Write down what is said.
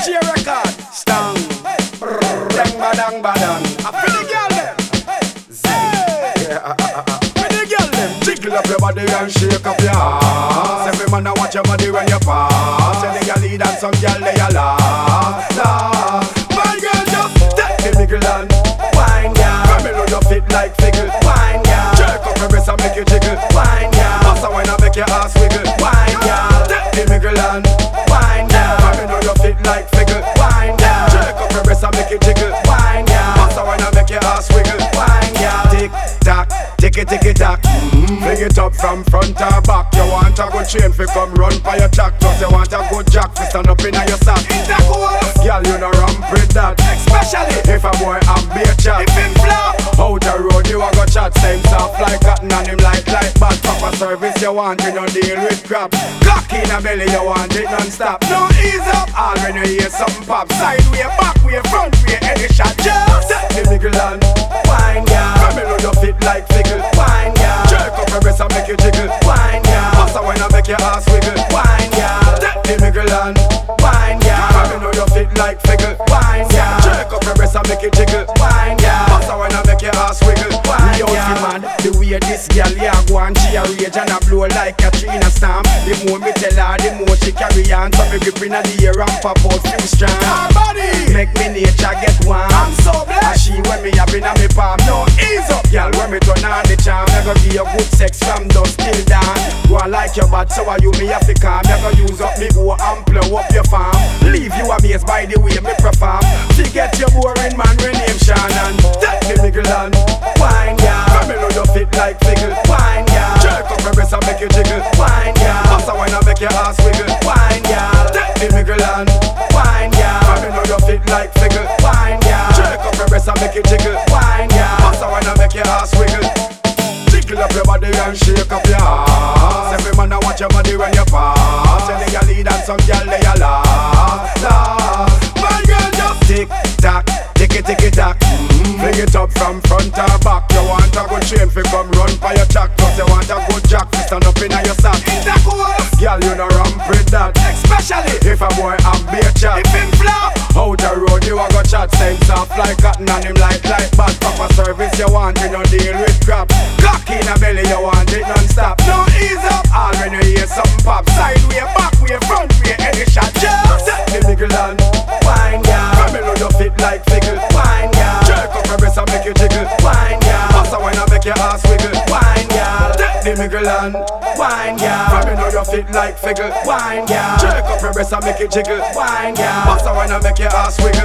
J record. Stang. Dang badang badang. I feel the girl them. Feel the girl them. Jiggle up your body and shake up your ass. Every man a watch your body when you pass. And the girl lead and some girl they a laugh. My girl just take the niggle and wine, girl. Come me know you fit like fickle. Wine, girl. Jerk up your breast and make you jiggle. Wine, girl. Pass a wine and make your ass wiggle. Wine, girl. Take the niggle and wine, girl. Come me know you fit like fickle. Wine, girl. Jerk up your breast and make you jiggle. Wine, girl. Pass a wine and make your ass wiggle. Wine, girl. Tick tock, ticky ticky tock. Fling it up from front or back. You want a good chain fi come run by your track. Plus you want a good jack fi stand up inna your sack. In the course, girl you no ramp with that. Especially if a boy have beer chat. If him flop out the road, you a go chat. Same soft like cotton and him like bad. Proper service you want, you no deal with crap. Cock in a belly you want it non-stop. No ease up, all when you hear something pop. Side way, back way, front way, any shot. Just set the niggle and wine, girl. Come me know you fit like fickle. Wine, girl. Jerk up your breast and make you jiggle. Wine, girl. Pass a wine and make your ass wiggle. Wine, girl. Take the niggle and wine, girl. Come me know you fit like fickle. Wine, girl. Jerk up your breast and make you jiggle. Wine, girl. Pass a wine and make your ass wiggle. Wine, girl. Man, the way this girl ya go on, she a rage and a blow like Katrina Storm. The more me tell her, the more she carry on. So me grip inna the air and pop out few strands. Her body make me nature get warm. I'm so blessed. And she when me have inna me palm. No ease up, girl, when me turn on the charm. Me go give you good sex from dusk till dawn. Go on like your bad, so are you me have to calm. Me go use up me go and plow up your farm. Leave you amazed by the way me perform. Forget your boring man, rename Shannon. Take the niggle and wine, girl. Me know you fit like fickle. Wine, girl. Jerk up your breast and make you jiggle. Wine, girl. Pass a wine and make your ass wiggle. Wine, girl. Take the niggle and wine, girl. Me know you fit like fickle. Wine, girl. Jerk up your breast and make you jiggle. Wine, girl. Pass a wine and make your ass wiggle. Jiggle up your body and shake up your ass. Every man a watch your body when you pass. And you lead and some girl they a laugh. My girl just tick tock, ticky ticky tock. Fling it up from front or back. You want a good chain fi come run by your track. Plus you want a good jack fi stand up inna your sack. In the course, girl you no ramp with that. Especially if a boy have beer chat. If him flop out the road, you a go chat. Same soft like cotton and him like bad. Proper service you want, you no deal with crap. Cock in a belly you want it non-stop. No ease up, all when you hear something pop. Side way, back way, front way, any shot. Just set the niggle and wine, girl. Come me know you fit like fickle. Wine, girl. Jerk up your breast and make you jiggle. Wine, girl. Pass a wine and make your ass wiggle. Wine, girl. Take the niggle and wine, girl. Come me know you fit like fickle. Wine, girl. Jerk up your breast and make you jiggle. Wine, girl. Pass a wine and make your ass wiggle.